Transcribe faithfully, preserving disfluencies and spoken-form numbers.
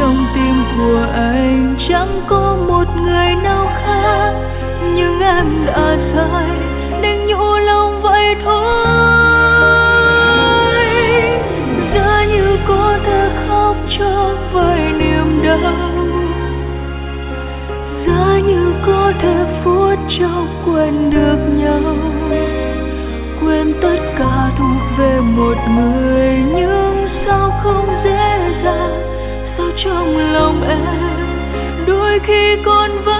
trong tim của anh chẳng có một người nào khác, nhưng em đã sai nên nhủ lòng vậy thôi. Giá như có thể khóc cho vài niềm đau, giá như có thể phút cho quên được nhau, quên tất cả thuộc về một người. Nhưng sao không dễ dàng, sao trong lòng em đôi khi còn vẫn